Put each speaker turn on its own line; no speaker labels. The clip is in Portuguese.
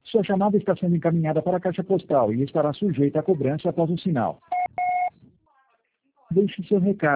Sua chamada está sendo encaminhada para a caixa postal e estará sujeita a cobrança após o sinal. Deixe seu recado.